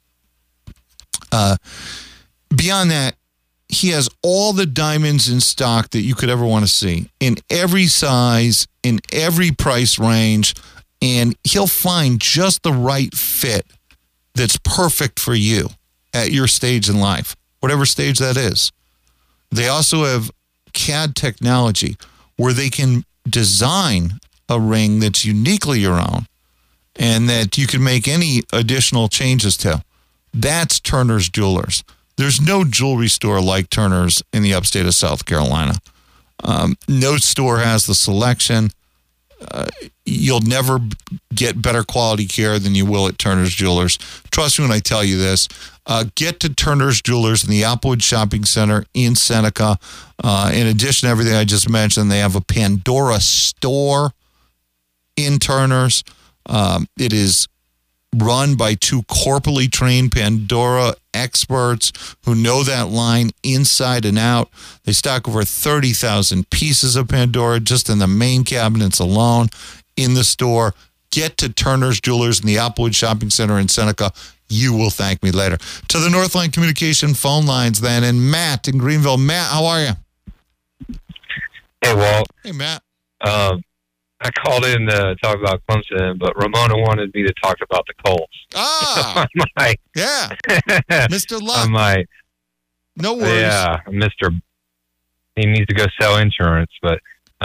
Beyond that, he has all the diamonds in stock that you could ever want to see, in every size, in every price range, and he'll find just the right fit that's perfect for you at your stage in life, whatever stage that is. They also have CAD technology where they can design a ring that's uniquely your own and that you can make any additional changes to. That's Turner's Jewelers. There's no jewelry store like Turner's in the upstate of South Carolina. No store has the selection. You'll never get better quality care than you will at Turner's Jewelers. Trust me when I tell you this. Get to Turner's Jewelers in the Applewood Shopping Center in Seneca. In addition to everything I just mentioned, they have a Pandora store in Turner's. It is run by two corporally trained Pandora experts who know that line inside and out. They stock over 30,000 pieces of Pandora just in the main cabinets alone in the store. Get to Turner's Jewelers in the Applewood Shopping Center in Seneca. You will thank me later. To the Northline Communication phone lines then, and Matt in Greenville. Matt, how are you? Hey, Walt. Hey, Matt. I called in to talk about Clemson, but Ramona wanted me to talk about the Colts. Ah, so I might. Yeah. Mr. Luck. I might. No worries. Yeah, he needs to go sell insurance. But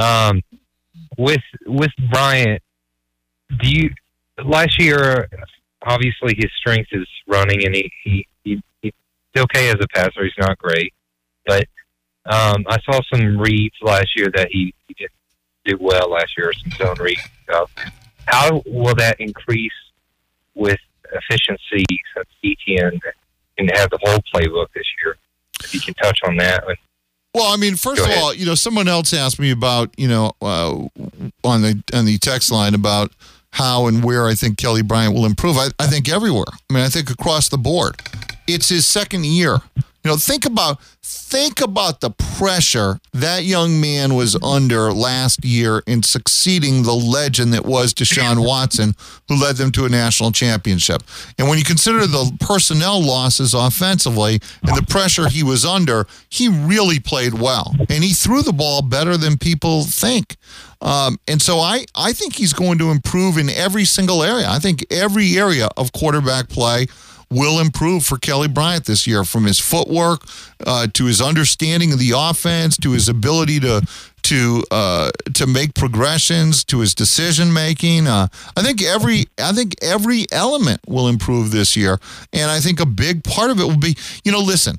with Bryant, last year, obviously his strength is running, and he's okay as a passer. He's not great. But I saw some reads last year that he didn't do well last year, some zone read stuff. How will that increase with efficiency since ETN can have the whole playbook this year? If you can touch on that. Well, I mean, first of all, someone else asked me about, on the text line about how and where I think Kelly Bryant will improve. I think everywhere. I mean, I think across the board. It's his second year. Think about the pressure that young man was under last year in succeeding the legend that was Deshaun Watson, who led them to a national championship. And when you consider the personnel losses offensively and the pressure he was under, he really played well. And he threw the ball better than people think. And so I think he's going to improve in every single area. I think every area of quarterback play will improve for Kelly Bryant this year, from his footwork to his understanding of the offense, to his ability to make progressions, to his decision making. I think every element will improve this year, and I think a big part of it will be, listen,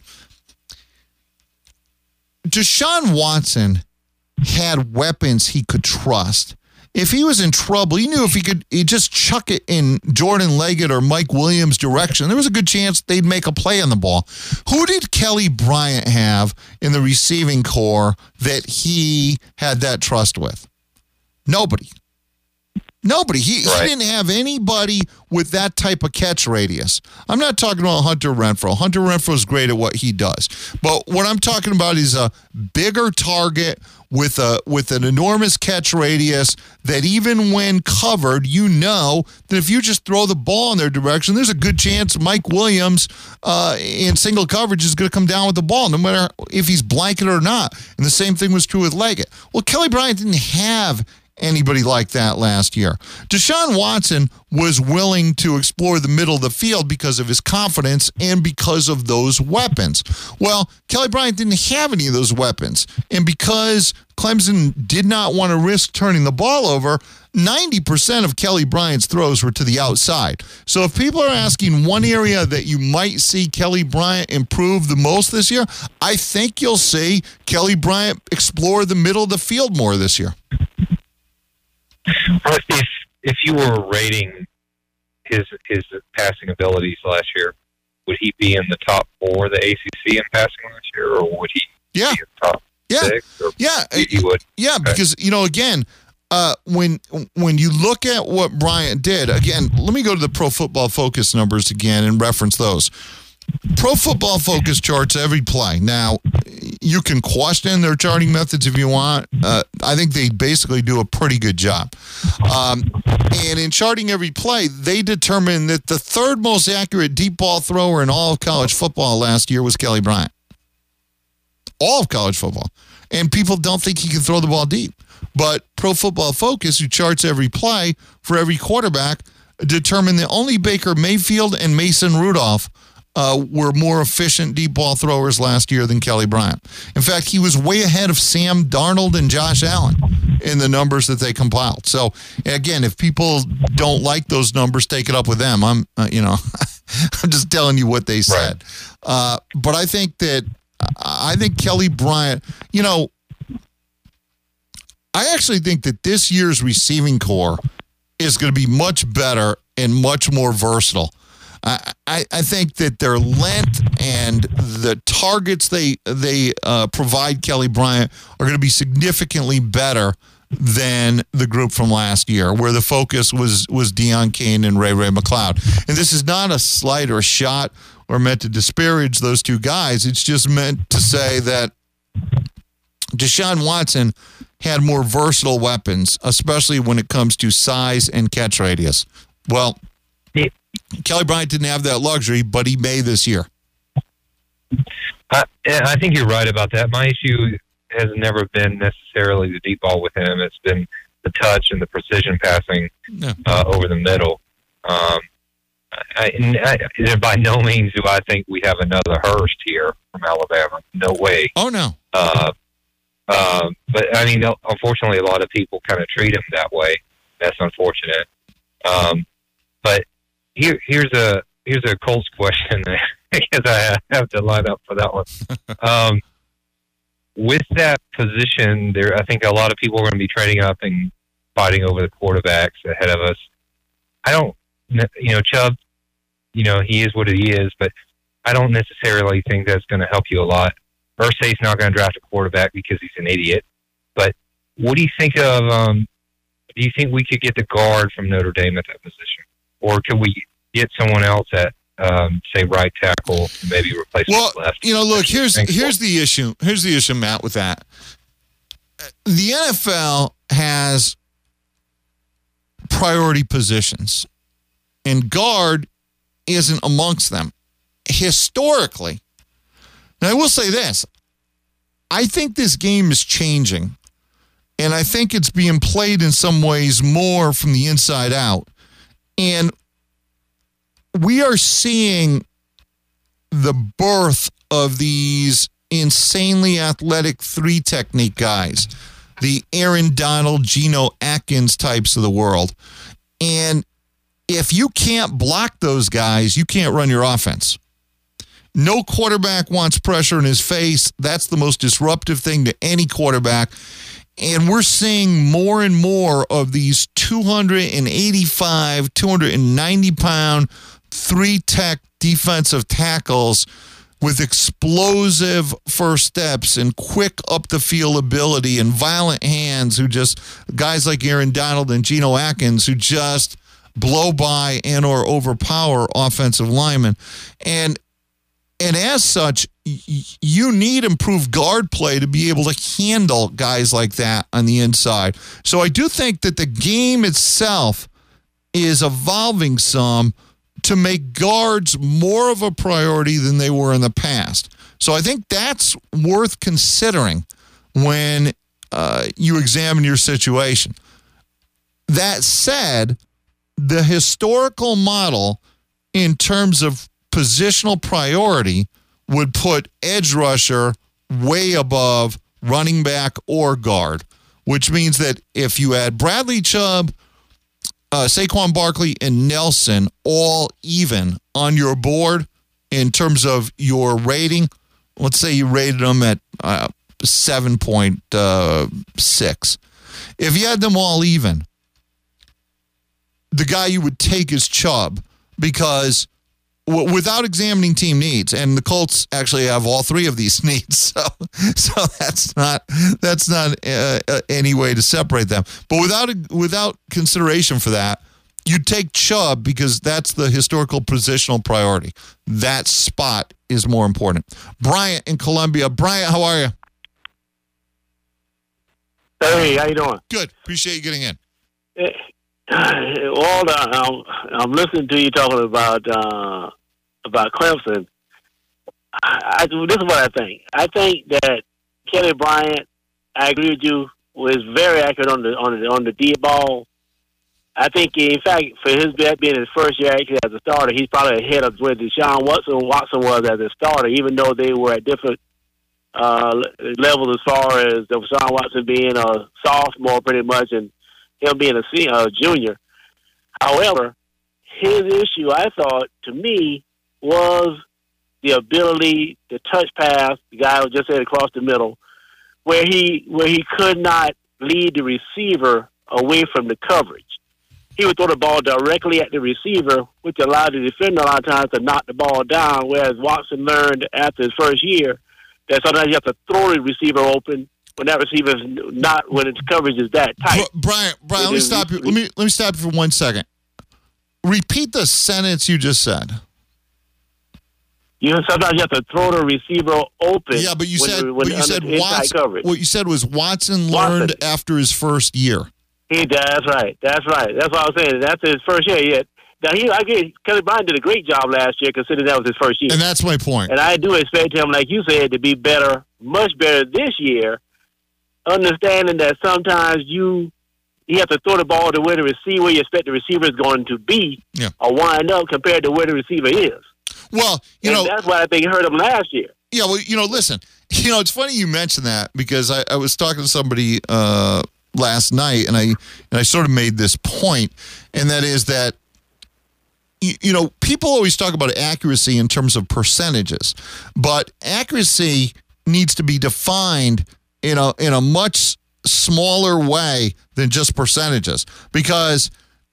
Deshaun Watson had weapons he could trust. If he was in trouble, he knew if he'd just chuck it in Jordan Leggett or Mike Williams' direction, there was a good chance they'd make a play on the ball. Who did Kelly Bryant have in the receiving corps that he had that trust with? Nobody. Nobody. He didn't have anybody with that type of catch radius. I'm not talking about Hunter Renfrow. Hunter Renfrow's great at what he does. But what I'm talking about is a bigger target with an enormous catch radius that even when covered, you know that if you just throw the ball in their direction, there's a good chance Mike Williams in single coverage is going to come down with the ball, no matter if he's blanket or not. And the same thing was true with Leggett. Well, Kelly Bryant didn't have anybody like that last year. Deshaun Watson was willing to explore the middle of the field because of his confidence and because of those weapons. Well, Kelly Bryant didn't have any of those weapons. And because Clemson did not want to risk turning the ball over, 90% of Kelly Bryant's throws were to the outside. So if people are asking one area that you might see Kelly Bryant improve the most this year, I think you'll see Kelly Bryant explore the middle of the field more this year. If you were rating his passing abilities last year, would he be in the top 4 of the ACC in passing last year, or would he be in the top 6? Or he would. Yeah, because, again, when you look at what Bryant did, again, let me go to the Pro Football Focus numbers again and reference those. Pro Football Focus charts every play. Now, you can question their charting methods if you want. I think they basically do a pretty good job. And in charting every play, they determined that the third most accurate deep ball thrower in all of college football last year was Kelly Bryant. All of college football. And people don't think he can throw the ball deep. But Pro Football Focus, who charts every play for every quarterback, determined that only Baker Mayfield and Mason Rudolph were more efficient deep ball throwers last year than Kelly Bryant. In fact, he was way ahead of Sam Darnold and Josh Allen in the numbers that they compiled. So, again, if people don't like those numbers, take it up with them. I'm just telling you what they said. Right. But I think Kelly Bryant, I actually think that this year's receiving core is going to be much better and much more versatile. I think that their length and the targets they provide Kelly Bryant are going to be significantly better than the group from last year, where the focus was Deion Kane and Ray McCloud. And this is not a slight or a shot or meant to disparage those two guys. It's just meant to say that Deshaun Watson had more versatile weapons, especially when it comes to size and catch radius. Well, Kelly Bryant didn't have that luxury, but he may this year. I think you're right about that. My issue has never been necessarily the deep ball with him. It's been the touch and the precision passing over the middle. By no means do I think we have another Hurst here from Alabama. No way. Oh, no. But, I mean, unfortunately, a lot of people kind of treat him that way. That's unfortunate. But here's a Colts question. I guess I have to line up for that one. With that position, I think a lot of people are going to be trading up and fighting over the quarterbacks ahead of us. I don't, Chubb, he is what he is, but I don't necessarily think that's going to help you a lot. Irsay's not going to draft a quarterback because he's an idiot. But what do you think of? Do you think we could get the guard from Notre Dame at that position, or could we get someone else at, say, right tackle, maybe replace left? Look, here's the issue. Here's the issue, Matt, with that. The NFL has priority positions, and guard isn't amongst them. Historically, now I will say this, I think this game is changing, and I think it's being played in some ways more from the inside out. And we are seeing the birth of these insanely athletic three-technique guys, the Aaron Donald, Geno Atkins types of the world. And if you can't block those guys, you can't run your offense. No quarterback wants pressure in his face. That's the most disruptive thing to any quarterback. And we're seeing more and more of these 285, 290-pound, three-tech defensive tackles with explosive first steps and quick up the field ability and violent hands, guys like Aaron Donald and Geno Atkins who just blow by and or overpower offensive linemen. And as such, you need improved guard play to be able to handle guys like that on the inside. So I do think that the game itself is evolving some to make guards more of a priority than they were in the past. So I think that's worth considering when you examine your situation. That said, the historical model in terms of positional priority would put edge rusher way above running back or guard, which means that if you had Bradley Chubb, Saquon Barkley, and Nelson all even on your board in terms of your rating, let's say you rated them at 7.6. If you had them all even, the guy you would take is Chubb, because without examining team needs, and the Colts actually have all three of these needs, so that's not any way to separate them. But without consideration for that, you take Chubb because that's the historical positional priority. That spot is more important. Bryant in Columbia. Bryant, how are you? Hey, how you doing? Good. Appreciate you getting in. I'm listening to you talking about Clemson. This is what I think. I think that Kelly Bryant, I agree with you, was very accurate on the deep ball. I think, in fact, for his being his first year actually as a starter, he's probably ahead of where Deshaun Watson was as a starter, even though they were at different levels as far as Deshaun Watson being a sophomore pretty much and him being a junior. However, his issue, I thought, to me, was the ability to touch pass. The guy who just said across the middle, where he could not lead the receiver away from the coverage. He would throw the ball directly at the receiver, which allowed the defender a lot of times to knock the ball down, whereas Watson learned after his first year that sometimes you have to throw the receiver open when that receiver is not, when its coverage is that tight. Brian, let me stop you. Let me stop you for 1 second. Repeat the sentence you just said. Sometimes you have to throw the receiver open. Yeah, but you said Watson. What you said was Watson learned after his first year. That's right. That's what I was saying. That's his first year. Yeah. Now Kelly Bryant did a great job last year, considering that was his first year. And that's my point. And I do expect him, like you said, to be better, much better this year. Understanding that sometimes you have to throw the ball to where you expect the receiver is going to be, or wind up compared to where the receiver is. Well, that's why I think it hurt him last year. Yeah, well, listen, it's funny you mentioned that, because I was talking to somebody last night, and I sort of made this point, and that is that people always talk about accuracy in terms of percentages, but accuracy needs to be defined in a much smaller way than just percentages, because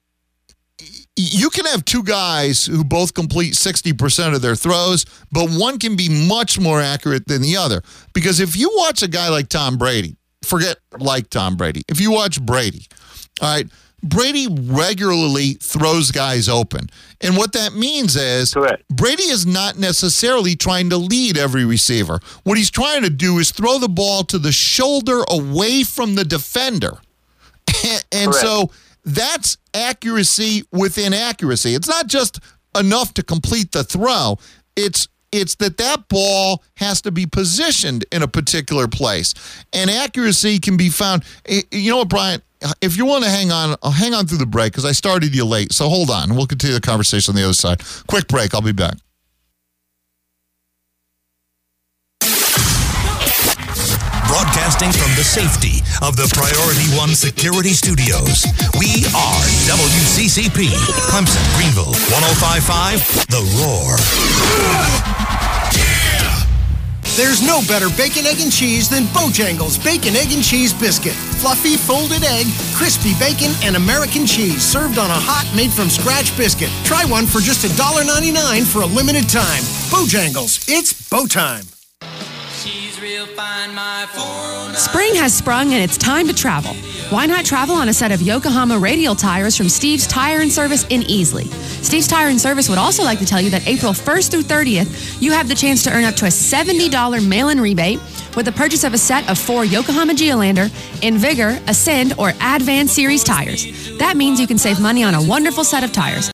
you can have two guys who both complete 60% of their throws, but one can be much more accurate than the other. Because if you watch a guy like Tom Brady, if you watch Brady, all right, Brady regularly throws guys open. And what that means is Brady is not necessarily trying to lead every receiver. What he's trying to do is throw the ball to the shoulder away from the defender. And so that's accuracy within accuracy. It's not just enough to complete the throw. It's that ball has to be positioned in a particular place. And accuracy can be found. You know what, Brian? If you want to hang on, I'll hang on through the break, because I started you late. So hold on. We'll continue the conversation on the other side. Quick break. I'll be back. Broadcasting from the safety of the Priority One Security Studios, we are WCCP, Clemson, Greenville, 105.5, The Roar. There's no better bacon, egg, and cheese than Bojangles Bacon, Egg, and Cheese Biscuit. Fluffy, folded egg, crispy bacon, and American cheese served on a hot, made-from-scratch biscuit. Try one for just $1.99 for a limited time. Bojangles, it's Bo time. Spring has sprung and it's time to travel. Why not travel on a set of Yokohama radial tires from Steve's Tire and Service in Easley? Steve's Tire and Service would also like to tell you that April 1st through 30th, you have the chance to earn up to a $70 mail-in rebate with the purchase of a set of 4 Yokohama Geolander, Invigor, Ascend, or Advan Series tires. That means you can save money on a wonderful set of tires.